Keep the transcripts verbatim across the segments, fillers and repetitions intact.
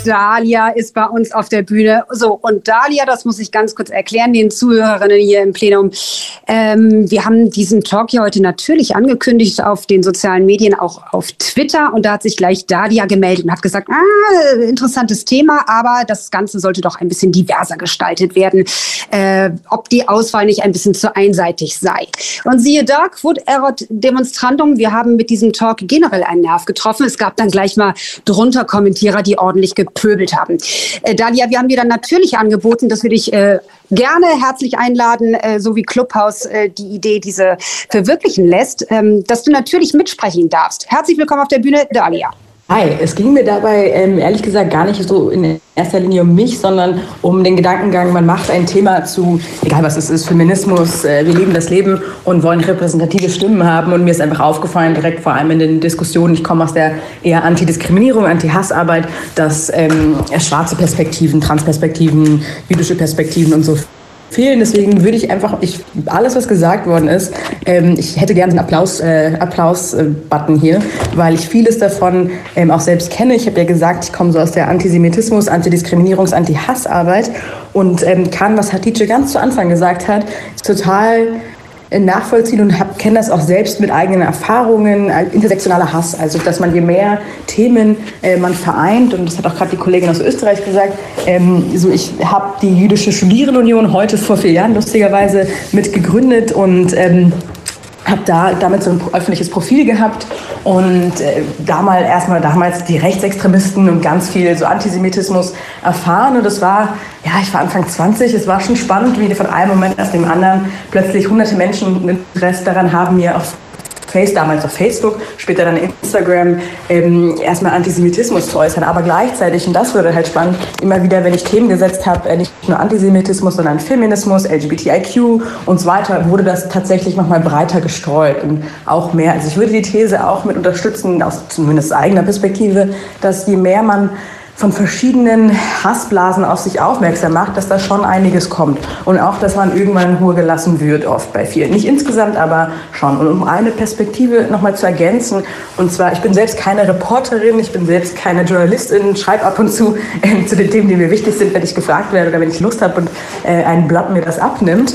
Dalia ist bei uns auf der Bühne. So, und Dalia, das muss ich ganz kurz erklären, den Zuhörerinnen hier im Plenum. Ähm, wir haben diesen Talk hier heute natürlich angekündigt auf den sozialen Medien, auch auf Twitter. Und da hat sich gleich Dalia gemeldet und hat gesagt, ah, interessantes Thema, aber das Ganze sollte doch ein bisschen diverser gestaltet werden, äh, ob die Auswahl nicht ein bisschen zu einseitig sei. Und siehe da, Quod erat demonstrandum, wir haben mit diesem Talk generell einen Nerv getroffen. Es gab dann gleich mal drunter Kommentierer, die ordentlich gepöbelt haben. Äh, Dalia, wir haben dir dann natürlich angeboten, dass wir dich äh, gerne herzlich einladen, äh, so wie Clubhouse äh, die Idee diese verwirklichen lässt, ähm, dass du natürlich mitsprechen darfst. Herzlich willkommen auf der Bühne, Dalia. Hi, es ging mir dabei ähm, ehrlich gesagt gar nicht so in erster Linie um mich, sondern um den Gedankengang, man macht ein Thema zu, egal was es ist, Feminismus, äh, wir leben das Leben und wollen repräsentative Stimmen haben. Und mir ist einfach aufgefallen, direkt vor allem in den Diskussionen, ich komme aus der eher Antidiskriminierung, Anti-Hassarbeit, dass ähm, schwarze Perspektiven, Transperspektiven, jüdische Perspektiven und so fehlen. Deswegen würde ich einfach, ich, alles, was gesagt worden ist, ähm, ich hätte gerne einen Applaus, äh, Applaus-Button hier, weil ich vieles davon ähm, auch selbst kenne. Ich habe ja gesagt, ich komme so aus der Antisemitismus-, Antidiskriminierungs-, Anti-Hassarbeit und ähm, kann, was Hatice ganz zu Anfang gesagt hat, total nachvollziehen und kenne das auch selbst mit eigenen Erfahrungen, intersektionaler Hass, also dass man je mehr Themen äh, man vereint, und das hat auch gerade die Kollegin aus Österreich gesagt, ähm, so ich habe die Jüdische Studierendenunion heute vor vier Jahren lustigerweise mit gegründet und ähm, habe da damit so ein öffentliches Profil gehabt und äh, damals erstmal damals die Rechtsextremisten und ganz viel so Antisemitismus erfahren, und das war, ja, ich war Anfang zwanzig, es war schon spannend, wie von einem Moment aus dem anderen plötzlich hunderte Menschen Interesse daran haben, mir auf Face, damals auf Facebook, später dann Instagram, ähm, erstmal Antisemitismus zu äußern, aber gleichzeitig, und das wurde halt spannend, immer wieder, wenn ich Themen gesetzt habe, äh, nicht nur Antisemitismus, sondern Feminismus, L G B T I Q und so weiter, wurde das tatsächlich nochmal breiter gestreut und auch mehr. Also ich würde die These auch mit unterstützen, aus zumindest eigener Perspektive, dass je mehr man von verschiedenen Hassblasen auf sich aufmerksam macht, dass da schon einiges kommt. Und auch, dass man irgendwann in Ruhe gelassen wird, oft bei vielen. Nicht insgesamt, aber schon. Und um eine Perspektive nochmal zu ergänzen, und zwar, ich bin selbst keine Reporterin, ich bin selbst keine Journalistin, schreibe ab und zu äh, zu den Themen, die mir wichtig sind, wenn ich gefragt werde oder wenn ich Lust habe und äh, ein Blatt mir das abnimmt.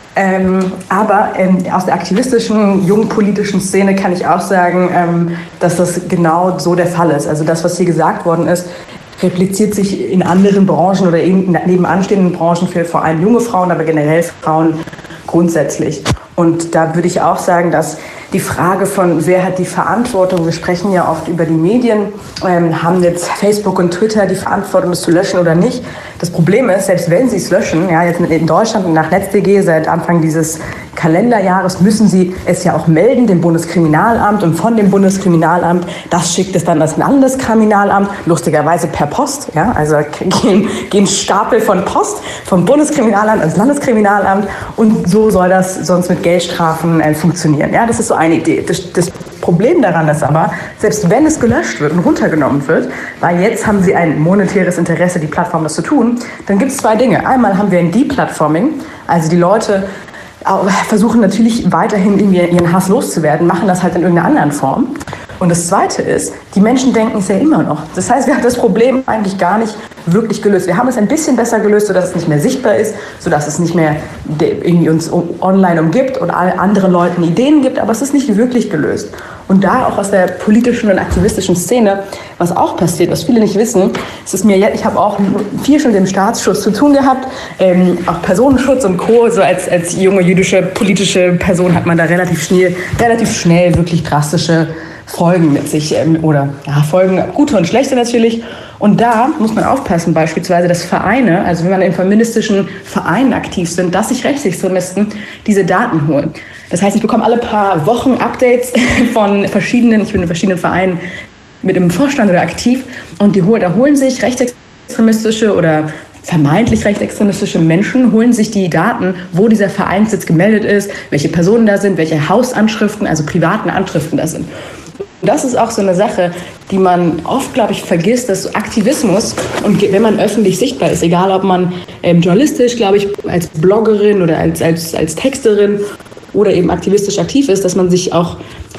Ähm, aber ähm, aus der aktivistischen, jungpolitischen Szene kann ich auch sagen, ähm, dass das genau so der Fall ist. Also das, was hier gesagt worden ist, repliziert sich in anderen Branchen oder in nebenanstehenden Branchen für vor allem junge Frauen, aber generell Frauen grundsätzlich. Und da würde ich auch sagen, dass die Frage von, wer hat die Verantwortung, wir sprechen ja oft über die Medien, ähm, haben jetzt Facebook und Twitter die Verantwortung, das zu löschen oder nicht. Das Problem ist, selbst wenn sie es löschen, ja, jetzt in Deutschland und nach NetzDG seit Anfang dieses Kalenderjahres müssen sie es ja auch melden, dem Bundeskriminalamt, und von dem Bundeskriminalamt, das schickt es dann das Landeskriminalamt, lustigerweise per Post, ja, also gehen, gehen Stapel von Post vom Bundeskriminalamt ans Landeskriminalamt, und so soll das sonst mit Geldstrafen äh, funktionieren. Ja, das ist so eine Idee. Das, das Problem daran ist aber, selbst wenn es gelöscht wird und runtergenommen wird, weil jetzt haben sie ein monetäres Interesse, die Plattform das zu tun, dann gibt es zwei Dinge. Einmal haben wir ein Deplatforming, also die Leute versuchen natürlich weiterhin irgendwie ihren Hass loszuwerden, machen das halt in irgendeiner anderen Form. Und das Zweite ist, die Menschen denken es ja immer noch. Das heißt, wir haben das Problem eigentlich gar nicht wirklich gelöst. Wir haben es ein bisschen besser gelöst, sodass es nicht mehr sichtbar ist, sodass es nicht mehr irgendwie uns online umgibt und anderen Leuten Ideen gibt, aber es ist nicht wirklich gelöst. Und da auch aus der politischen und aktivistischen Szene, was auch passiert, was viele nicht wissen, es ist mir jetzt, ich habe auch viel schon mit dem Staatsschutz zu tun gehabt, ähm, auch Personenschutz und Co. So als, als junge jüdische politische Person hat man da relativ schnell, relativ schnell wirklich drastische Folgen mit sich, ähm, oder ja, Folgen, gute und schlechte natürlich. Und da muss man aufpassen, beispielsweise, dass Vereine, also wenn man in feministischen Vereinen aktiv sind, dass sich Rechtsextremisten diese Daten holen. Das heißt, ich bekomme alle paar Wochen Updates von verschiedenen, ich bin in verschiedenen Vereinen mit im Vorstand oder aktiv, und die holen, da holen sich rechtsextremistische oder vermeintlich rechtsextremistische Menschen, holen sich die Daten, wo dieser Vereinssitz gemeldet ist, welche Personen da sind, welche Hausanschriften, also privaten Anschriften da sind. Und das ist auch so eine Sache, die man oft, glaube ich, vergisst, dass so Aktivismus, und wenn man öffentlich sichtbar ist, egal ob man ähm, journalistisch, glaube ich, als Bloggerin oder als, als, als Texterin oder eben aktivistisch aktiv ist, dass man sich auch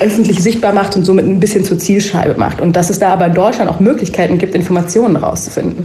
öffentlich sichtbar macht und somit ein bisschen zur Zielscheibe macht. Und dass es da aber in Deutschland auch Möglichkeiten gibt, Informationen rauszufinden.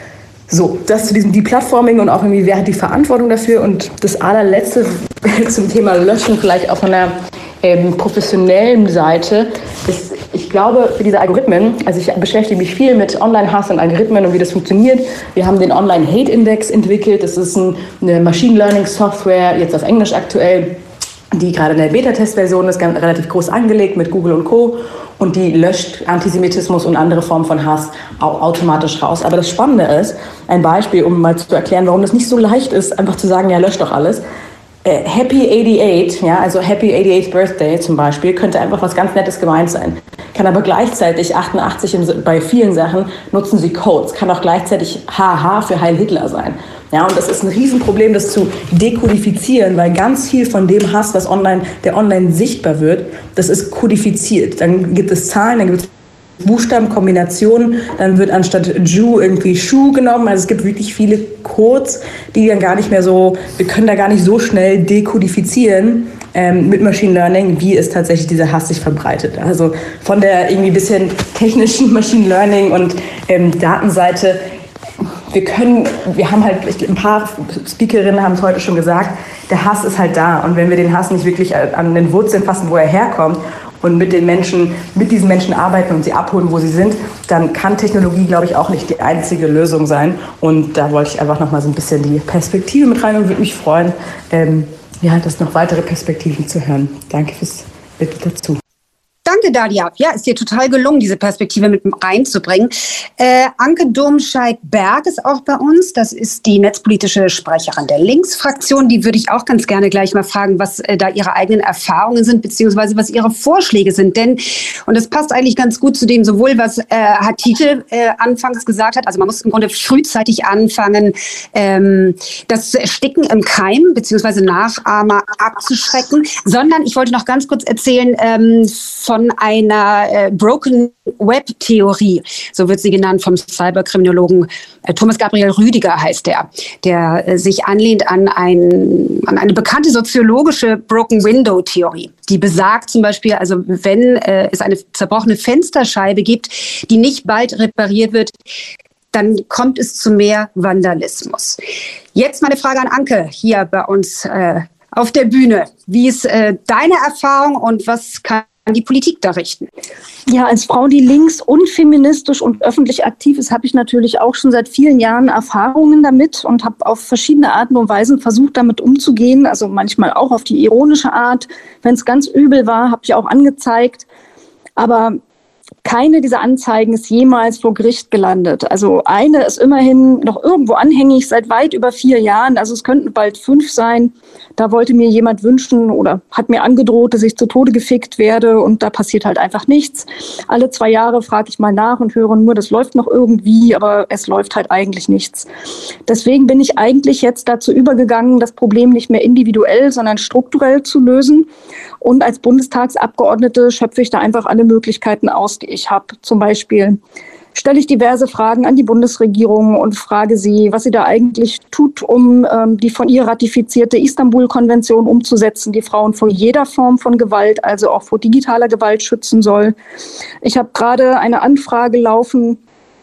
So, das zu diesem Deplatforming und auch irgendwie, wer hat die Verantwortung dafür? Und das allerletzte zum Thema Löschen, vielleicht auch von einer ähm, professionellen Seite, ist, ich glaube, für diese Algorithmen, also ich beschäftige mich viel mit Online-Hass und Algorithmen und wie das funktioniert. Wir haben den Online-Hate-Index entwickelt. Das ist ein, eine Machine-Learning-Software, jetzt auf Englisch aktuell, die gerade in der Beta-Test-Version ist, ganz, relativ groß angelegt mit Google und Co. Und die löscht Antisemitismus und andere Formen von Hass auch automatisch raus. Aber das Spannende ist, ein Beispiel, um mal zu erklären, warum das nicht so leicht ist, einfach zu sagen, ja, löscht doch alles. Äh, Happy achtundachtzig, ja, also Happy eighty-eighth Birthday zum Beispiel, könnte einfach was ganz Nettes gemeint sein. Kann aber gleichzeitig achtundachtzig, in, bei vielen Sachen nutzen sie Codes, kann auch gleichzeitig H H für Heil Hitler sein. Ja, und das ist ein Riesenproblem, das zu dekodifizieren, weil ganz viel von dem Hass, was online, der online sichtbar wird, das ist kodifiziert. Dann gibt es Zahlen, dann gibt es Buchstabenkombinationen, dann wird anstatt Jew irgendwie Schuh genommen. Also es gibt wirklich viele Codes, die dann gar nicht mehr so, wir können da gar nicht so schnell dekodifizieren ähm, mit Machine Learning, wie es tatsächlich dieser Hass sich verbreitet. Also von der irgendwie bisschen technischen Machine Learning und ähm, Datenseite. Wir können, wir haben halt, ein paar Speakerinnen haben es heute schon gesagt, der Hass ist halt da. Und wenn wir den Hass nicht wirklich an den Wurzeln fassen, wo er herkommt und mit den Menschen, mit diesen Menschen arbeiten und sie abholen, wo sie sind, dann kann Technologie, glaube ich, auch nicht die einzige Lösung sein. Und da wollte ich einfach noch mal so ein bisschen die Perspektive mit rein und würde mich freuen, ähm, ja, das noch weitere Perspektiven zu hören. Danke fürs Bitte dazu. Danke, Dalia. Ja, ist dir total gelungen, diese Perspektive mit reinzubringen. Äh, Anke Domscheit-Berg ist auch bei uns. Das ist die netzpolitische Sprecherin der Linksfraktion. Die würde ich auch ganz gerne gleich mal fragen, was äh, da ihre eigenen Erfahrungen sind, beziehungsweise was ihre Vorschläge sind. Denn, und das passt eigentlich ganz gut zu dem, sowohl was äh, Hatice äh, anfangs gesagt hat, also man muss im Grunde frühzeitig anfangen, ähm, das Ersticken im Keim, beziehungsweise Nachahmer abzuschrecken, sondern ich wollte noch ganz kurz erzählen ähm, von von einer äh, Broken Web Theorie, so wird sie genannt vom Cyberkriminologen äh, Thomas Gabriel Rüdiger heißt der, der äh, sich anlehnt an, ein, an eine bekannte soziologische Broken Window Theorie, die besagt zum Beispiel, also wenn äh, es eine zerbrochene Fensterscheibe gibt, die nicht bald repariert wird, dann kommt es zu mehr Vandalismus. Jetzt meine Frage an Anke hier bei uns äh, auf der Bühne. Wie ist äh, deine Erfahrung und was kann die Politik da richten? Ja, als Frau, die links und feministisch und öffentlich aktiv ist, habe ich natürlich auch schon seit vielen Jahren Erfahrungen damit und habe auf verschiedene Arten und Weisen versucht, damit umzugehen. Also manchmal auch auf die ironische Art. Wenn es ganz übel war, habe ich auch angezeigt. Aber keine dieser Anzeigen ist jemals vor Gericht gelandet. Also eine ist immerhin noch irgendwo anhängig seit weit über vier Jahren. Also es könnten bald fünf sein. Da wollte mir jemand wünschen oder hat mir angedroht, dass ich zu Tode gefickt werde und da passiert halt einfach nichts. Alle zwei Jahre frage ich mal nach und höre nur, das läuft noch irgendwie, aber es läuft halt eigentlich nichts. Deswegen bin ich eigentlich jetzt dazu übergegangen, das Problem nicht mehr individuell, sondern strukturell zu lösen. Und als Bundestagsabgeordnete schöpfe ich da einfach alle Möglichkeiten aus, die ich habe. Zum Beispiel stelle ich diverse Fragen an die Bundesregierung und frage sie, was sie da eigentlich tut, um ähm, die von ihr ratifizierte Istanbul-Konvention umzusetzen, die Frauen vor jeder Form von Gewalt, also auch vor digitaler Gewalt schützen soll. Ich habe gerade eine Anfrage laufen.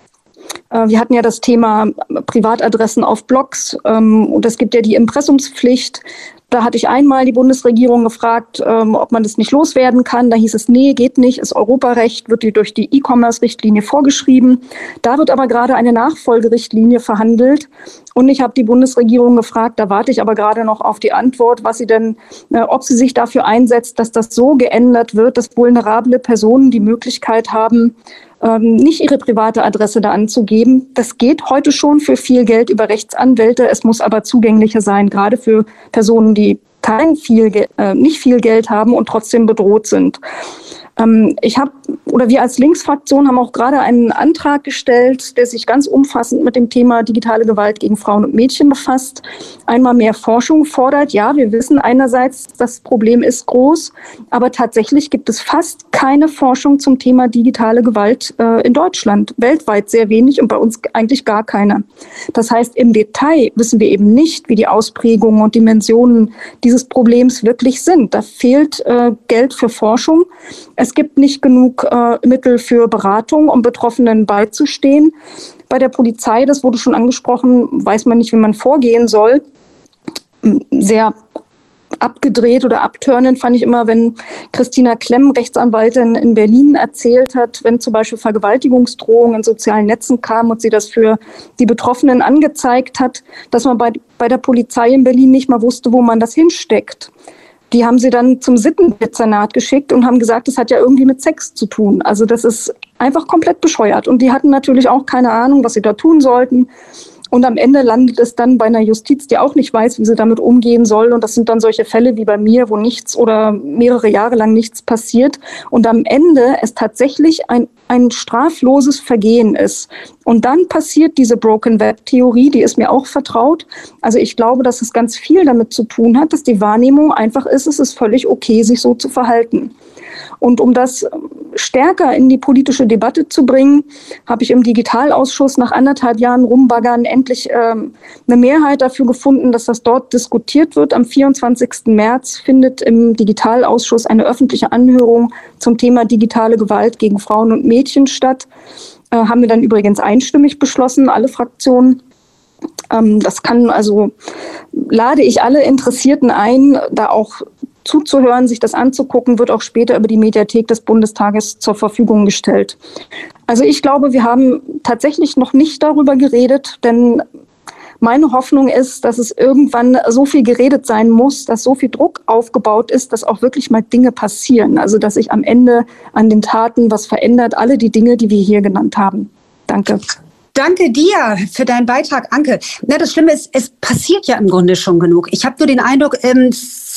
Äh, wir hatten ja das Thema Privatadressen auf Blogs ähm, und es gibt ja die Impressumspflicht. Da hatte ich einmal die Bundesregierung gefragt, ähm, ob man das nicht loswerden kann. Da hieß es, nee, geht nicht, ist Europarecht, wird die durch die E-Commerce-Richtlinie vorgeschrieben. Da wird aber gerade eine Nachfolgerichtlinie verhandelt. Und ich habe die Bundesregierung gefragt, da warte ich aber gerade noch auf die Antwort, was sie denn, äh, ob sie sich dafür einsetzt, dass das so geändert wird, dass vulnerable Personen die Möglichkeit haben, ähm, nicht ihre private Adresse da anzugeben. Das geht heute schon für viel Geld über Rechtsanwälte. Es muss aber zugänglicher sein, gerade für Personen, die kein viel, äh, nicht viel Geld haben und trotzdem bedroht sind. Ähm, ich habe, oder wir als Linksfraktion haben auch gerade einen Antrag gestellt, der sich ganz umfassend mit dem Thema digitale Gewalt gegen Frauen und Mädchen befasst. Einmal mehr Forschung fordert. Ja, wir wissen einerseits, das Problem ist groß, aber tatsächlich gibt es fast keine Forschung zum Thema digitale Gewalt äh, in Deutschland. Weltweit sehr wenig und bei uns eigentlich gar keine. Das heißt, im Detail wissen wir eben nicht, wie die Ausprägungen und Dimensionen dieses Problems wirklich sind. Da fehlt äh, Geld für Forschung. Es gibt nicht genug äh, Mittel für Beratung, um Betroffenen beizustehen. Bei der Polizei, das wurde schon angesprochen, weiß man nicht, wie man vorgehen soll. Sehr abgedreht oder abturnend fand ich immer, wenn Christina Klemm, Rechtsanwältin in Berlin, erzählt hat, wenn zum Beispiel Vergewaltigungsdrohungen in sozialen Netzen kamen und sie das für die Betroffenen angezeigt hat, dass man bei, bei der Polizei in Berlin nicht mal wusste, wo man das hinsteckt. Die haben sie dann zum Sittendezernat geschickt und haben gesagt, das hat ja irgendwie mit Sex zu tun. Also das ist einfach komplett bescheuert. Und die hatten natürlich auch keine Ahnung, was sie da tun sollten. Und am Ende landet es dann bei einer Justiz, die auch nicht weiß, wie sie damit umgehen soll. Und das sind dann solche Fälle wie bei mir, wo nichts oder mehrere Jahre lang nichts passiert. Und am Ende es tatsächlich ein, ein strafloses Vergehen ist. Und dann passiert diese Broken Web-Theorie, die ist mir auch vertraut. Also ich glaube, dass es ganz viel damit zu tun hat, dass die Wahrnehmung einfach ist, es ist völlig okay, sich so zu verhalten. Und um das stärker in die politische Debatte zu bringen, habe ich im Digitalausschuss nach anderthalb Jahren Rumbaggern endlich ähm, eine Mehrheit dafür gefunden, dass das dort diskutiert wird. Am vierundzwanzigsten März findet im Digitalausschuss eine öffentliche Anhörung zum Thema digitale Gewalt gegen Frauen und Mädchen statt. Äh, haben wir dann übrigens einstimmig beschlossen, alle Fraktionen. Ähm, das kann also, lade ich alle Interessierten ein, da auch zuzuhören, sich das anzugucken, wird auch später über die Mediathek des Bundestages zur Verfügung gestellt. Also ich glaube, wir haben tatsächlich noch nicht darüber geredet, denn meine Hoffnung ist, dass es irgendwann so viel geredet sein muss, dass so viel Druck aufgebaut ist, dass auch wirklich mal Dinge passieren. Also dass sich am Ende an den Taten was verändert, alle die Dinge, die wir hier genannt haben. Danke. Danke dir für deinen Beitrag, Anke. Na, das Schlimme ist, es passiert ja im Grunde schon genug. Ich habe nur den Eindruck, ähm,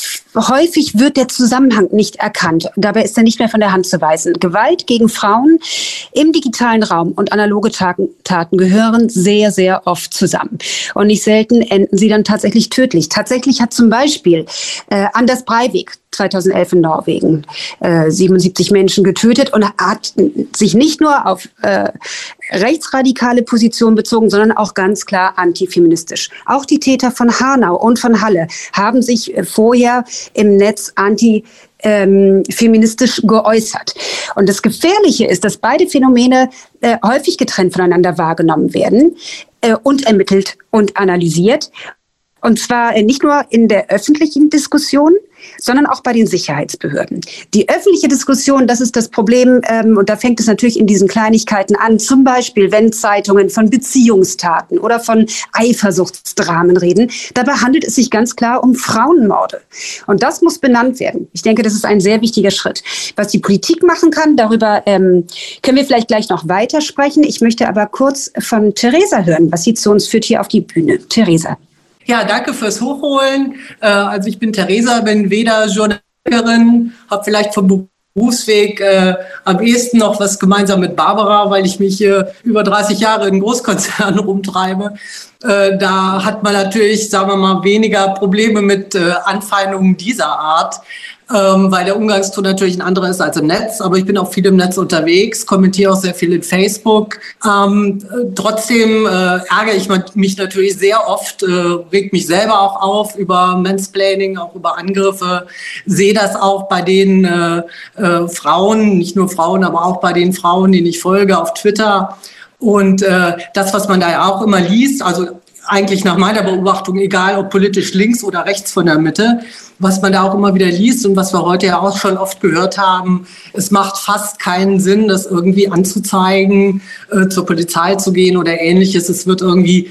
häufig wird der Zusammenhang nicht erkannt. Dabei ist er nicht mehr von der Hand zu weisen. Gewalt gegen Frauen im digitalen Raum und analoge Taten gehören sehr, sehr oft zusammen. Und nicht selten enden sie dann tatsächlich tödlich. Tatsächlich hat zum Beispiel äh, Anders Breivik zweitausendelf in Norwegen äh, siebenundsiebzig Menschen getötet und hat sich nicht nur auf äh, rechtsradikale Positionen bezogen, sondern auch ganz klar antifeministisch. Auch die Täter von Hanau und von Halle haben sich äh, vorher im Netz anti Ähm, feministisch geäußert. Und das Gefährliche ist, dass beide Phänomene äh, häufig getrennt voneinander wahrgenommen werden äh, und ermittelt und analysiert. Und zwar äh, nicht nur in der öffentlichen Diskussion, sondern auch bei den Sicherheitsbehörden. Die öffentliche Diskussion, das ist das Problem, ähm, und da fängt es natürlich in diesen Kleinigkeiten an, zum Beispiel, wenn Zeitungen von Beziehungstaten oder von Eifersuchtsdramen reden, dabei handelt es sich ganz klar um Frauenmorde. Und das muss benannt werden. Ich denke, das ist ein sehr wichtiger Schritt. Was die Politik machen kann, darüber ähm, können wir vielleicht gleich noch weitersprechen. Ich möchte aber kurz von Theresa hören, was sie zu uns führt hier auf die Bühne. Theresa. Ja, danke fürs Hochholen. Also ich bin Theresa, bin weder Journalistin, habe vielleicht vom Berufsweg äh, am ehesten noch was gemeinsam mit Barbara, weil ich mich äh, über dreißig Jahre in Großkonzernen rumtreibe. Äh, da hat man natürlich, sagen wir mal, weniger Probleme mit äh, Anfeindungen dieser Art, ähm, weil der Umgangston natürlich ein anderer ist als im Netz. Aber ich bin auch viel im Netz unterwegs, kommentiere auch sehr viel in Facebook. Ähm, äh, trotzdem äh, ärgere ich mich natürlich sehr oft, äh, regt mich selber auch auf über Mansplaining, auch über Angriffe. Sehe das auch bei den äh, äh, Frauen, nicht nur Frauen, aber auch bei den Frauen, denen ich folge auf Twitter. Und äh, das, was man da ja auch immer liest, also eigentlich nach meiner Beobachtung, egal ob politisch links oder rechts von der Mitte, was man da auch immer wieder liest und was wir heute ja auch schon oft gehört haben, es macht fast keinen Sinn, das irgendwie anzuzeigen, äh, zur Polizei zu gehen oder Ähnliches. Es wird irgendwie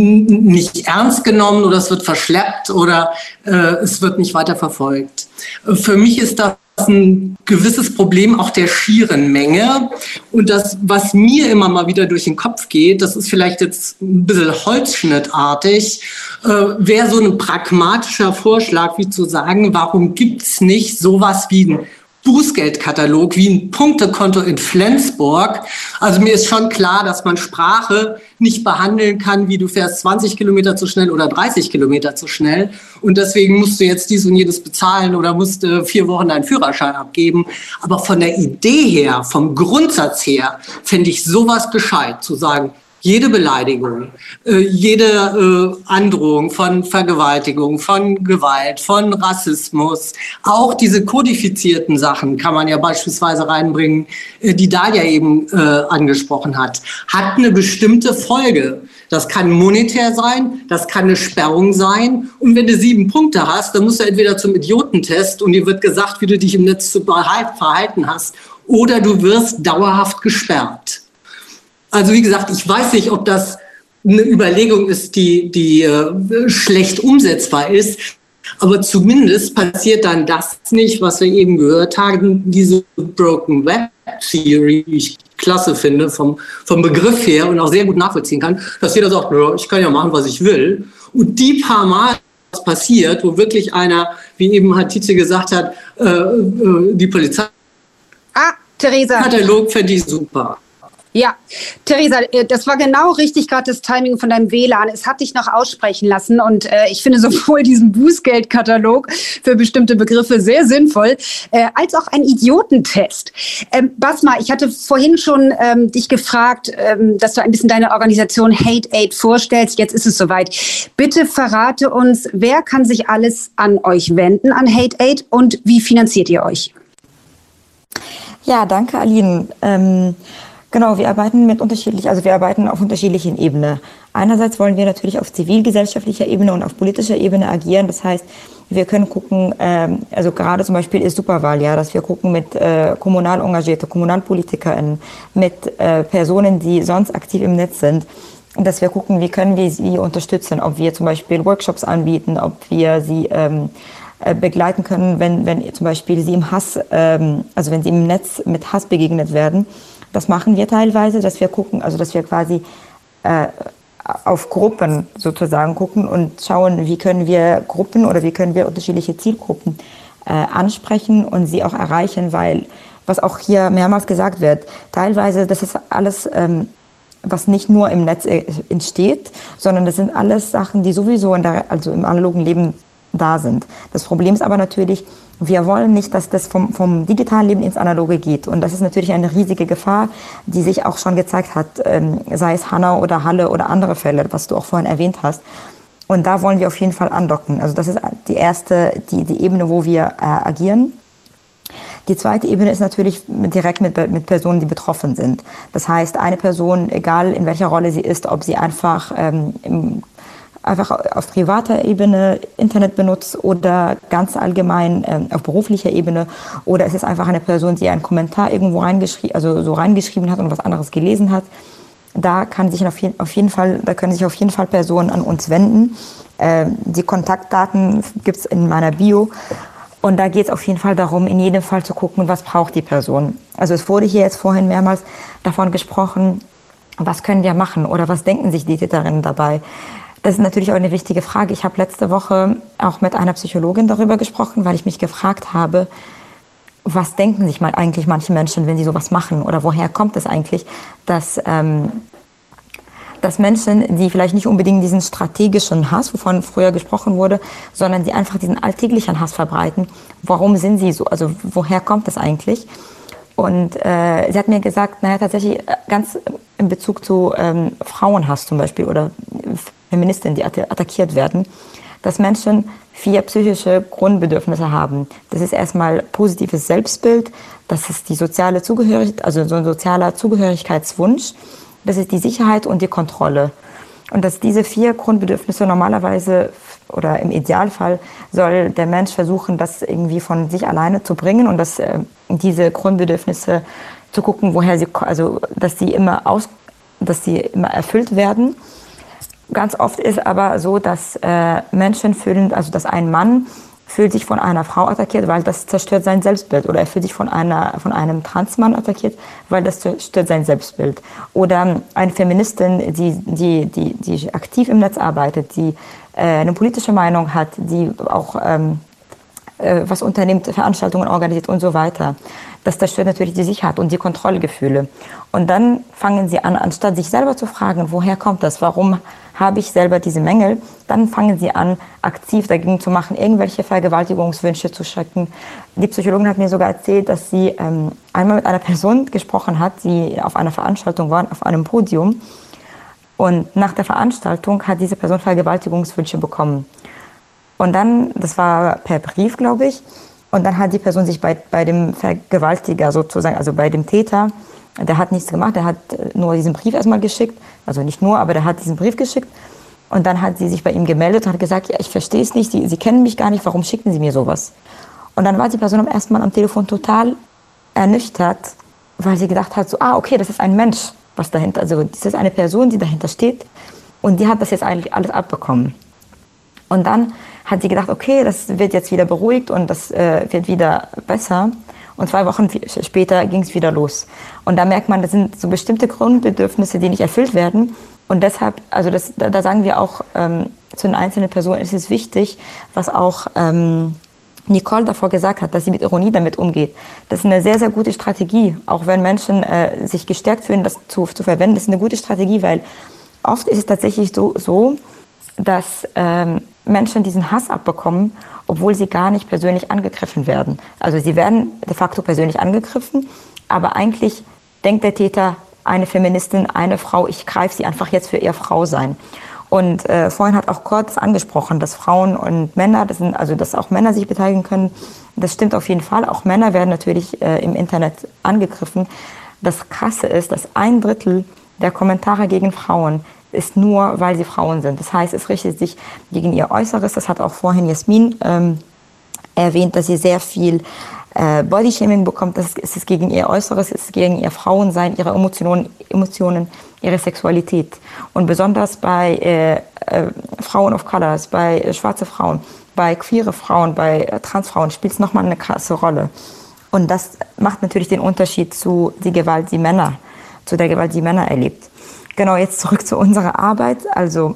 nicht ernst genommen oder es wird verschleppt oder äh, es wird nicht weiter verfolgt. Äh, für mich ist das ein gewisses Problem auch der schieren Menge. Und das, was mir immer mal wieder durch den Kopf geht, das ist vielleicht jetzt ein bisschen holzschnittartig, äh, wäre so ein pragmatischer Vorschlag, wie zu sagen, warum gibt es nicht sowas wie ein Bußgeldkatalog wie ein Punktekonto in Flensburg. Also mir ist schon klar, dass man Sprache nicht behandeln kann, wie du fährst zwanzig Kilometer zu schnell oder dreißig Kilometer zu schnell. Und deswegen musst du jetzt dies und jedes bezahlen oder musst äh, vier Wochen deinen Führerschein abgeben. Aber von der Idee her, vom Grundsatz her, fände ich sowas gescheit, zu sagen, jede Beleidigung, äh, jede äh, Androhung von Vergewaltigung, von Gewalt, von Rassismus, auch diese kodifizierten Sachen kann man ja beispielsweise reinbringen, äh, die Dalia eben äh, angesprochen hat, hat eine bestimmte Folge. Das kann monetär sein, das kann eine Sperrung sein. Und wenn du sieben Punkte hast, dann musst du entweder zum Idiotentest und dir wird gesagt, wie du dich im Netz zu verhalten hast, oder du wirst dauerhaft gesperrt. Also wie gesagt, ich weiß nicht, ob das eine Überlegung ist, die, die äh, schlecht umsetzbar ist, aber zumindest passiert dann das nicht, was wir eben gehört haben, diese Broken Web Theory, die ich klasse finde, vom, vom Begriff her und auch sehr gut nachvollziehen kann, dass jeder sagt, ja, ich kann ja machen, was ich will. Und die paar Mal, was passiert, wo wirklich einer, wie eben Hatice gesagt hat, äh, äh, die Polizei... Ah, Theresa. Katalog fände ich super. Ja, Theresa, das war genau richtig gerade das Timing von deinem W L A N. Es hat dich noch aussprechen lassen und äh, ich finde sowohl diesen Bußgeldkatalog für bestimmte Begriffe sehr sinnvoll, äh, als auch ein Idiotentest. Ähm, Basma, ich hatte vorhin schon ähm, dich gefragt, ähm, dass du ein bisschen deine Organisation Hate Aid vorstellst. Jetzt ist es soweit. Bitte verrate uns, wer kann sich alles an euch wenden, an Hate Aid, und wie finanziert ihr euch? Ja, danke, Aline. Ähm Genau, wir arbeiten mit unterschiedlich, also wir arbeiten auf unterschiedlichen Ebenen. Einerseits wollen wir natürlich auf zivilgesellschaftlicher Ebene und auf politischer Ebene agieren. Das heißt, wir können gucken, ähm, also gerade zum Beispiel ist Superwahljahr, dass wir gucken mit äh, kommunal engagierte KommunalpolitikerInnen, mit äh, Personen, die sonst aktiv im Netz sind, dass wir gucken, wie können wir sie unterstützen, ob wir zum Beispiel Workshops anbieten, ob wir sie ähm, begleiten können, wenn, wenn zum Beispiel sie im Hass, ähm, also wenn sie im Netz mit Hass begegnet werden. Das machen wir teilweise, dass wir gucken, also dass wir quasi äh, auf Gruppen sozusagen gucken und schauen, wie können wir Gruppen oder wie können wir unterschiedliche Zielgruppen äh, ansprechen und sie auch erreichen, weil, was auch hier mehrmals gesagt wird, teilweise, das ist alles, ähm, was nicht nur im Netz entsteht, sondern das sind alles Sachen, die sowieso in der, also im analogen Leben da sind. Das Problem ist aber natürlich, wir wollen nicht, dass das vom, vom digitalen Leben ins Analoge geht. Und das ist natürlich eine riesige Gefahr, die sich auch schon gezeigt hat, ähm, sei es Hanau oder Halle oder andere Fälle, was du auch vorhin erwähnt hast. Und da wollen wir auf jeden Fall andocken. Also das ist die erste, die, die Ebene, wo wir äh, agieren. Die zweite Ebene ist natürlich direkt mit, mit Personen, die betroffen sind. Das heißt, eine Person, egal in welcher Rolle sie ist, ob sie einfach ähm, im einfach auf privater Ebene Internet benutzt oder ganz allgemein ähm, auf beruflicher Ebene, oder es ist einfach eine Person, die einen Kommentar irgendwo reingeschrieben, also so reingeschrieben hat und was anderes gelesen hat. Da kann sich auf, je, auf jeden Fall, da können sich auf jeden Fall Personen an uns wenden. Ähm, die Kontaktdaten gibt's in meiner Bio. Und da geht es auf jeden Fall darum, in jedem Fall zu gucken, was braucht die Person. Also es wurde hier jetzt vorhin mehrmals davon gesprochen, was können wir machen oder was denken sich die Täterinnen dabei. Das ist natürlich auch eine wichtige Frage. Ich habe letzte Woche auch mit einer Psychologin darüber gesprochen, weil ich mich gefragt habe, was denken sich mal eigentlich manche Menschen, wenn sie sowas machen? Oder woher kommt es eigentlich, dass, ähm, dass Menschen, die vielleicht nicht unbedingt diesen strategischen Hass, wovon früher gesprochen wurde, sondern die einfach diesen alltäglichen Hass verbreiten, warum sind sie so? Also woher kommt das eigentlich? Und äh, sie hat mir gesagt, naja, tatsächlich ganz in Bezug zu ähm, Frauenhass zum Beispiel oder Feministinnen, die attackiert werden, dass Menschen vier psychische Grundbedürfnisse haben. Das ist erstmal positives Selbstbild, das ist die soziale Zugehörigkeit, also so ein sozialer Zugehörigkeitswunsch, das ist die Sicherheit und die Kontrolle. Und dass diese vier Grundbedürfnisse normalerweise oder im Idealfall soll der Mensch versuchen, das irgendwie von sich alleine zu bringen und dass äh, diese Grundbedürfnisse zu gucken, woher sie, also dass sie immer aus, dass sie immer erfüllt werden. Ganz oft ist aber so, dass äh, Menschen fühlen, also dass ein Mann fühlt sich von einer Frau attackiert, weil das zerstört sein Selbstbild. Oder er fühlt sich von, einer, von einem Transmann attackiert, weil das zerstört sein Selbstbild. Oder eine Feministin, die, die, die, die aktiv im Netz arbeitet, die äh, eine politische Meinung hat, die auch ähm, äh, was unternimmt, Veranstaltungen organisiert und so weiter. Das zerstört natürlich die Sicherheit und die Kontrollgefühle. Und dann fangen sie an, anstatt sich selber zu fragen, woher kommt das, warum habe ich selber diese Mängel, dann fangen sie an, aktiv dagegen zu machen, irgendwelche Vergewaltigungswünsche zu schicken. Die Psychologin hat mir sogar erzählt, dass sie ähm, einmal mit einer Person gesprochen hat, die auf einer Veranstaltung war, auf einem Podium. Und nach der Veranstaltung hat diese Person Vergewaltigungswünsche bekommen. Und dann, das war per Brief, glaube ich, und dann hat die Person sich bei, bei dem Vergewaltiger sozusagen, also bei dem Täter, der hat nichts gemacht, der hat nur diesen Brief erstmal geschickt, also nicht nur, aber der hat diesen Brief geschickt. Und dann hat sie sich bei ihm gemeldet und hat gesagt, ja, ich verstehe es nicht, Sie, sie kennen mich gar nicht, warum schicken Sie mir sowas? Und dann war die Person am ersten Mal am Telefon total ernüchtert, weil sie gedacht hat, so, ah, okay, das ist ein Mensch, was dahinter, also das ist eine Person, die dahinter steht und die hat das jetzt eigentlich alles abbekommen. Und dann hat sie gedacht, okay, das wird jetzt wieder beruhigt und das äh, wird wieder besser. Und zwei Wochen später ging es wieder los. Und da merkt man, das sind so bestimmte Grundbedürfnisse, die nicht erfüllt werden. Und deshalb, also das, da, da sagen wir auch ähm, zu den einzelnen Personen, es ist wichtig, was auch ähm, Nicole davor gesagt hat, dass sie mit Ironie damit umgeht. Das ist eine sehr, sehr gute Strategie. Auch wenn Menschen äh, sich gestärkt fühlen, das zu, zu verwenden, das ist eine gute Strategie, weil oft ist es tatsächlich so, so dass ähm, Menschen diesen Hass abbekommen, obwohl sie gar nicht persönlich angegriffen werden. Also sie werden de facto persönlich angegriffen, aber eigentlich denkt der Täter, eine Feministin, eine Frau, ich greife sie einfach jetzt für ihr Frausein. Und äh, vorhin hat auch Kurt angesprochen, dass Frauen und Männer, das sind, also dass auch Männer sich beteiligen können. Das stimmt auf jeden Fall. Auch Männer werden natürlich äh, im Internet angegriffen. Das Krasse ist, dass ein Drittel der Kommentare gegen Frauen ist nur, weil sie Frauen sind. Das heißt, es richtet sich gegen ihr Äußeres. Das hat auch vorhin Jasmin ähm, erwähnt, dass sie sehr viel äh, Bodyshaming bekommt. Das ist, es ist gegen ihr Äußeres, es ist gegen ihr Frauensein, ihre Emotionen, Emotionen, ihre Sexualität. Und besonders bei äh, äh, Frauen of Colors, bei äh, schwarze Frauen, bei queere Frauen, bei äh, Transfrauen spielt es nochmal eine krasse Rolle. Und das macht natürlich den Unterschied zu der Gewalt, die Männer, zu der Gewalt, die Männer erlebt. Genau, jetzt zurück zu unserer Arbeit. Also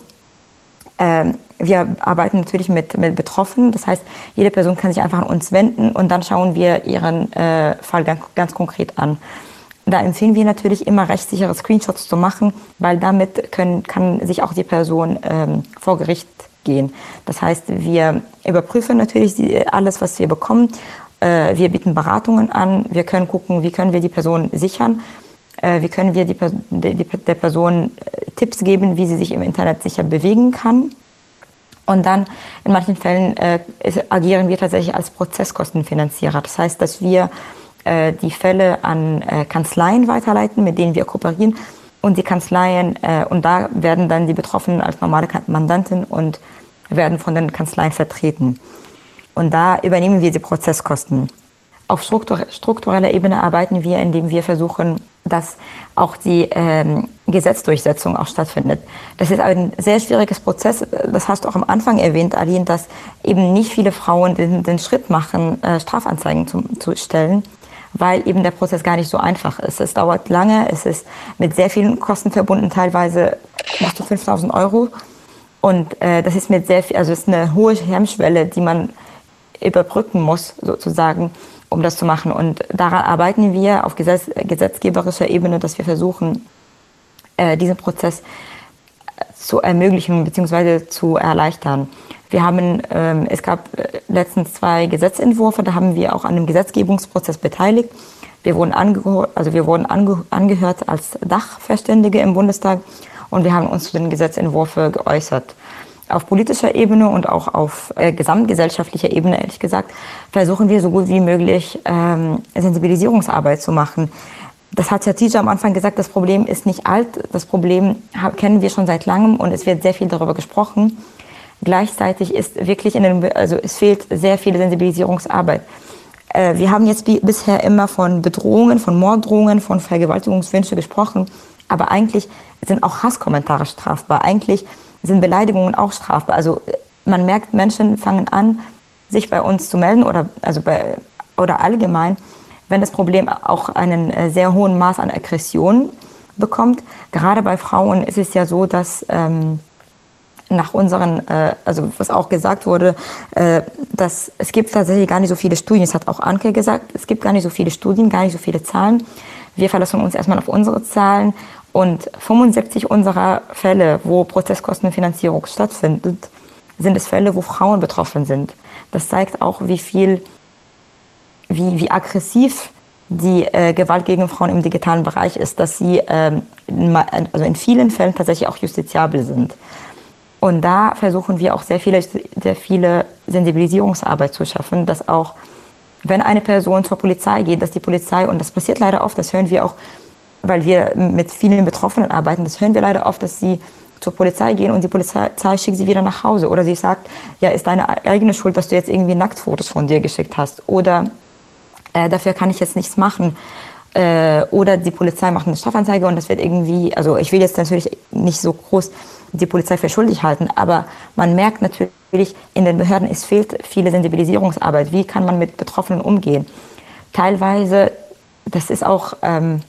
ähm, wir arbeiten natürlich mit, mit Betroffenen. Das heißt, jede Person kann sich einfach an uns wenden und dann schauen wir ihren äh, Fall ganz, ganz konkret an. Da empfehlen wir natürlich immer rechtssichere Screenshots zu machen, weil damit können, kann sich auch die Person ähm, vor Gericht gehen. Das heißt, wir überprüfen natürlich die, alles, was wir bekommen. Äh, wir bieten Beratungen an. Wir können gucken, wie können wir die Person sichern. Wie können wir die, die, der Person Tipps geben, wie sie sich im Internet sicher bewegen kann. Und dann in manchen Fällen äh, agieren wir tatsächlich als Prozesskostenfinanzierer. Das heißt, dass wir äh, die Fälle an äh, Kanzleien weiterleiten, mit denen wir kooperieren. Und die Kanzleien, äh, und da werden dann die Betroffenen als normale Mandanten und werden von den Kanzleien vertreten. Und da übernehmen wir die Prozesskosten. Auf struktureller Ebene arbeiten wir, indem wir versuchen, dass auch die ähm, Gesetzdurchsetzung auch stattfindet. Das ist ein sehr schwieriges Prozess. Das hast du auch am Anfang erwähnt, Aline, dass eben nicht viele Frauen den, den Schritt machen, äh, Strafanzeigen zu, zu stellen, weil eben der Prozess gar nicht so einfach ist. Es dauert lange, es ist mit sehr vielen Kosten verbunden, teilweise bis zu fünftausend Euro. Und äh, das ist mit sehr viel, also es ist eine hohe Hemmschwelle, die man überbrücken muss, sozusagen, um das zu machen. Und daran arbeiten wir auf Gesetz, gesetzgeberischer Ebene, dass wir versuchen, äh, diesen Prozess zu ermöglichen bzw. zu erleichtern. Wir haben, ähm, es gab letztens zwei Gesetzentwürfe, da haben wir auch an dem Gesetzgebungsprozess beteiligt. Wir wurden, ange also wir wurden ange angehört als Dachverständige im Bundestag und wir haben uns zu den Gesetzentwürfen geäußert. Auf politischer Ebene und auch auf äh, gesamtgesellschaftlicher Ebene, ehrlich gesagt, versuchen wir so gut wie möglich ähm, Sensibilisierungsarbeit zu machen. Das hat Hatice am Anfang gesagt, das Problem ist nicht alt, das Problem kennen wir schon seit langem und es wird sehr viel darüber gesprochen. Gleichzeitig ist wirklich, in den, also es fehlt sehr viel Sensibilisierungsarbeit. Äh, wir haben jetzt bisher immer von Bedrohungen, von Morddrohungen, von Vergewaltigungswünschen gesprochen, aber eigentlich sind auch Hasskommentare strafbar. Eigentlich sind Beleidigungen auch strafbar. Also man merkt, Menschen fangen an, sich bei uns zu melden oder, also bei, oder allgemein, wenn das Problem auch einen sehr hohen Maß an Aggression bekommt. Gerade bei Frauen ist es ja so, dass, ähm, nach unseren, äh, also was auch gesagt wurde, äh, dass es gibt tatsächlich gar nicht so viele Studien, das hat auch Anke gesagt, es gibt gar nicht so viele Studien, gar nicht so viele Zahlen. Wir verlassen uns erstmal auf unsere Zahlen und fünfundsiebzig unserer Fälle, wo Prozesskostenfinanzierung stattfindet, sind es Fälle, wo Frauen betroffen sind. Das zeigt auch, wie viel, wie, wie aggressiv die äh, Gewalt gegen Frauen im digitalen Bereich ist, dass sie ähm, in, also in vielen Fällen tatsächlich auch justiziabel sind. Und da versuchen wir auch sehr viele, sehr viele Sensibilisierungsarbeit zu schaffen, dass auch, wenn eine Person zur Polizei geht, dass die Polizei, und das passiert leider oft, das hören wir auch, weil wir mit vielen Betroffenen arbeiten, das hören wir leider oft, dass sie zur Polizei gehen und die Polizei schickt sie wieder nach Hause. Oder sie sagt, ja, ist deine eigene Schuld, dass du jetzt irgendwie Nacktfotos von dir geschickt hast. Oder äh, dafür kann ich jetzt nichts machen. Äh, oder die Polizei macht eine Strafanzeige und das wird irgendwie, also ich will jetzt natürlich nicht so groß die Polizei für schuldig halten, aber man merkt natürlich, in den Behörden, es fehlt viele Sensibilisierungsarbeit. Wie kann man mit Betroffenen umgehen? Teilweise, das ist auch, ähm,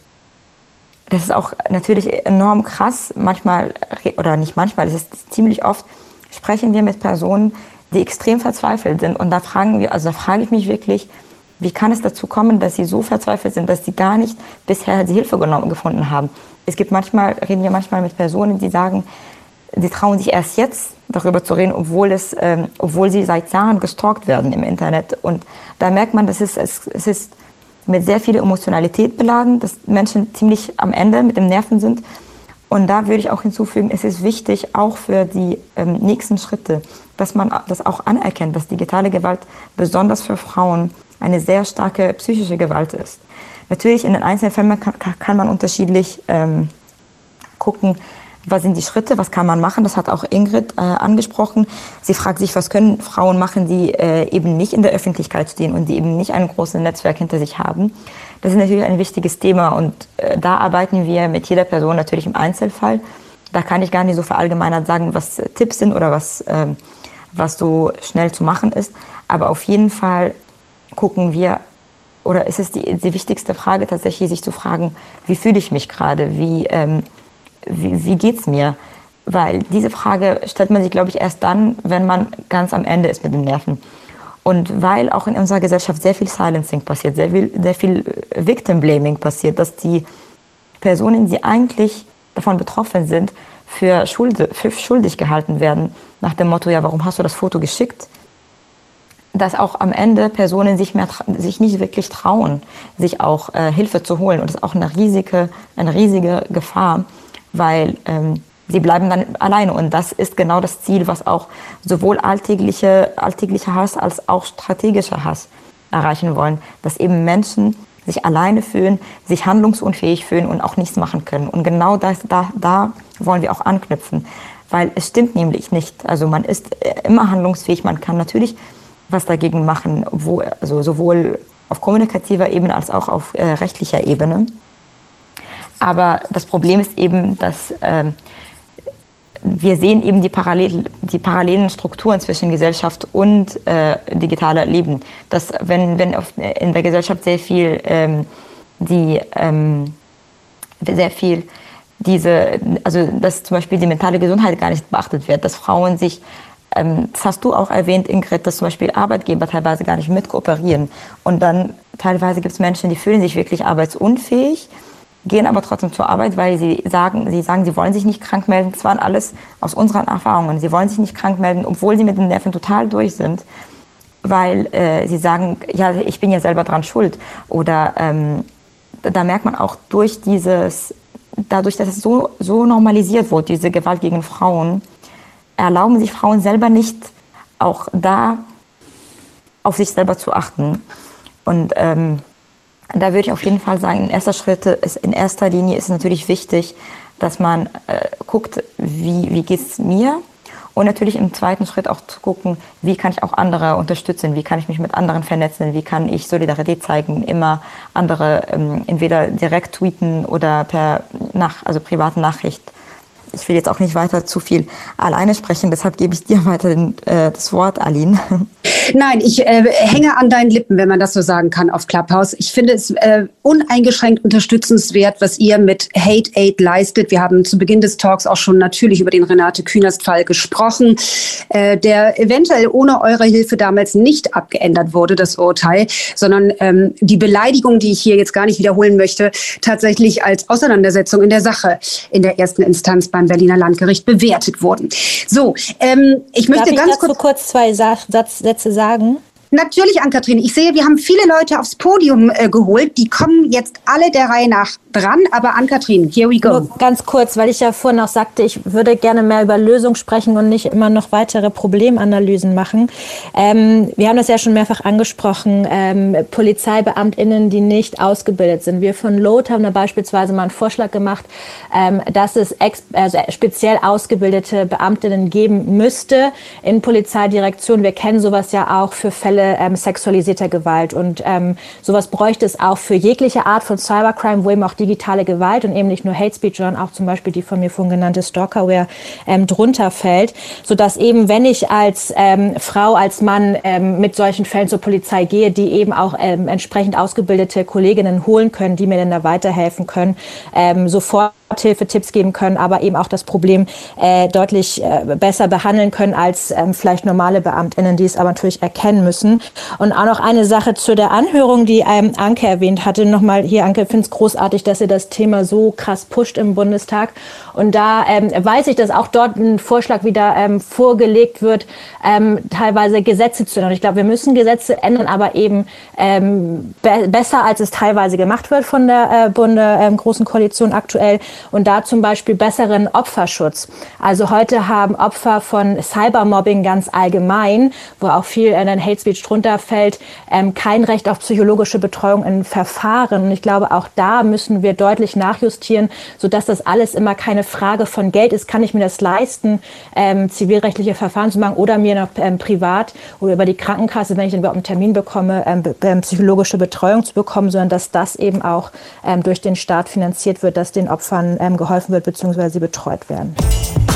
das ist auch natürlich enorm krass, manchmal, oder nicht manchmal, es ist ziemlich oft, sprechen wir mit Personen, die extrem verzweifelt sind. Und da fragen wir, also da frage ich mich wirklich, wie kann es dazu kommen, dass sie so verzweifelt sind, dass sie gar nicht bisher die Hilfe genommen, gefunden haben? Es gibt manchmal, reden wir manchmal mit Personen, die sagen, sie trauen sich erst jetzt darüber zu reden, obwohl, es, ähm, obwohl sie seit Jahren gestalkt werden im Internet. Und da merkt man, dass es, es, es ist mit sehr viel Emotionalität beladen, dass Menschen ziemlich am Ende mit dem Nerven sind. Und da würde ich auch hinzufügen, es ist wichtig, auch für die ähm, nächsten Schritte, dass man das auch anerkennt, dass digitale Gewalt besonders für Frauen eine sehr starke psychische Gewalt ist. Natürlich in den einzelnen Fällen kann, kann man unterschiedlich ähm, gucken, was sind die Schritte, was kann man machen? Das hat auch Ingrid äh, angesprochen. Sie fragt sich, was können Frauen machen, die äh, eben nicht in der Öffentlichkeit stehen und die eben nicht ein großes Netzwerk hinter sich haben. Das ist natürlich ein wichtiges Thema und äh, da arbeiten wir mit jeder Person natürlich im Einzelfall. Da kann ich gar nicht so verallgemeinert sagen, was äh, Tipps sind oder was, äh, was so schnell zu machen ist. Aber auf jeden Fall gucken wir, oder ist es die, die wichtigste Frage tatsächlich, sich zu fragen, wie fühle ich mich gerade, wie... Ähm, Wie, wie geht's mir? Weil diese Frage stellt man sich, glaube ich, erst dann, wenn man ganz am Ende ist mit den Nerven. Und weil auch in unserer Gesellschaft sehr viel Silencing passiert, sehr viel, sehr viel Victim Blaming passiert, dass die Personen, die eigentlich davon betroffen sind, für, Schuld, für schuldig gehalten werden, nach dem Motto, ja, warum hast du das Foto geschickt? Dass auch am Ende Personen sich, mehr, sich nicht wirklich trauen, sich auch äh, Hilfe zu holen. Und das ist auch eine riesige, eine riesige Gefahr, weil ähm, sie bleiben dann alleine. Und das ist genau das Ziel, was auch sowohl alltägliche, alltäglicher Hass als auch strategischer Hass erreichen wollen. Dass eben Menschen sich alleine fühlen, sich handlungsunfähig fühlen und auch nichts machen können. Und genau das, da, da wollen wir auch anknüpfen. Weil es stimmt nämlich nicht. Also man ist immer handlungsfähig, man kann natürlich was dagegen machen, obwohl, also sowohl auf kommunikativer Ebene als auch auf äh, rechtlicher Ebene. Aber das Problem ist eben, dass äh, wir sehen eben die, Parallel, die parallelen Strukturen zwischen Gesellschaft und äh, digitaler Leben. Dass wenn, wenn auf, in der Gesellschaft sehr viel, ähm, die, ähm, sehr viel diese, also dass zum Beispiel die mentale Gesundheit gar nicht beachtet wird, dass Frauen sich, ähm, das hast du auch erwähnt, Ingrid, dass zum Beispiel Arbeitgeber teilweise gar nicht mit kooperieren. Und dann teilweise gibt es Menschen, die fühlen sich wirklich arbeitsunfähig, gehen aber trotzdem zur Arbeit, weil sie sagen, sie sagen, sie wollen sich nicht krank melden. Das waren alles aus unseren Erfahrungen. Sie wollen sich nicht krank melden, obwohl sie mit den Nerven total durch sind, weil äh, sie sagen, ja, ich bin ja selber dran schuld. Oder ähm, da merkt man auch durch dieses, dadurch, dass es so, so normalisiert wurde, diese Gewalt gegen Frauen, erlauben sich Frauen selber nicht, auch da auf sich selber zu achten. Und ähm, da würde ich auf jeden Fall sagen, in erster Schritt ist, in erster Linie ist es natürlich wichtig, dass man äh, guckt, wie, wie geht es mir? Und natürlich im zweiten Schritt auch zu gucken, wie kann ich auch andere unterstützen? Wie kann ich mich mit anderen vernetzen? Wie kann ich Solidarität zeigen? Immer andere ähm, entweder direkt tweeten oder per nach, also privaten Nachricht ich will jetzt auch nicht weiter zu viel alleine sprechen, deshalb gebe ich dir weiter den, äh, das Wort, Aline. Nein, ich äh, hänge an deinen Lippen, wenn man das so sagen kann, auf Clubhouse. Ich finde es äh, uneingeschränkt unterstützenswert, was ihr mit Hate Aid leistet. Wir haben zu Beginn des Talks auch schon natürlich über den Renate Künast-Fall gesprochen, äh, der eventuell ohne eure Hilfe damals nicht abgeändert wurde, das Urteil, sondern ähm, die Beleidigung, die ich hier jetzt gar nicht wiederholen möchte, tatsächlich als Auseinandersetzung in der Sache in der ersten Instanz beim Berliner Landgericht bewertet wurden. So, ähm, ich möchte Darf ich ganz dazu kurz... kurz zwei Sa- Satz, Sätze sagen? Natürlich, Ann-Kathrin. Ich sehe, wir haben viele Leute aufs Podium äh, geholt. Die kommen jetzt alle der Reihe nach dran. Aber Ann-Kathrin, here we go. Nur ganz kurz, weil ich ja vorhin auch sagte, ich würde gerne mehr über Lösungen sprechen und nicht immer noch weitere Problemanalysen machen. Ähm, wir haben das ja schon mehrfach angesprochen. Ähm, PolizeibeamtInnen, die nicht ausgebildet sind. Wir von L O T haben da beispielsweise mal einen Vorschlag gemacht, ähm, dass es ex- also speziell ausgebildete BeamtInnen geben müsste in Polizeidirektionen. Wir kennen sowas ja auch für Fälle ähm, sexualisierter Gewalt. Und ähm, sowas bräuchte es auch für jegliche Art von Cybercrime, wo eben auch digitale Gewalt und eben nicht nur Hate Speech, sondern auch zum Beispiel die von mir vorhin genannte Stalkerware ähm, drunter fällt, sodass eben, wenn ich als ähm, Frau, als Mann ähm, mit solchen Fällen zur Polizei gehe, die eben auch ähm, entsprechend ausgebildete Kolleginnen holen können, die mir dann da weiterhelfen können, ähm, sofort Hilfetipps geben können, aber eben auch das Problem äh, deutlich äh, besser behandeln können als ähm, vielleicht normale BeamtInnen, die es aber natürlich erkennen müssen. Und auch noch eine Sache zu der Anhörung, die ähm, Anke erwähnt hatte. Nochmal hier, Anke, ich finde es großartig, dass ihr das Thema so krass pusht im Bundestag. Und da ähm, weiß ich, dass auch dort ein Vorschlag wieder ähm, vorgelegt wird, ähm, teilweise Gesetze zu ändern. Ich glaube, wir müssen Gesetze ändern, aber eben ähm, be- besser, als es teilweise gemacht wird von der äh, Bunde, ähm, Großen Koalition aktuell. Und da zum Beispiel besseren Opferschutz. Also heute haben Opfer von Cybermobbing ganz allgemein, wo auch viel in den Hate Speech drunter fällt, ähm, kein Recht auf psychologische Betreuung in Verfahren. Und ich glaube, auch da müssen wir deutlich nachjustieren, sodass das alles immer keine Frage von Geld ist. Kann ich mir das leisten, ähm, zivilrechtliche Verfahren zu machen oder mir noch ähm, privat oder über die Krankenkasse, wenn ich dann überhaupt einen Termin bekomme, ähm, be- psychologische Betreuung zu bekommen, sondern dass das eben auch ähm, durch den Staat finanziert wird, dass den Opfern ähm, geholfen wird bzw. sie betreut werden.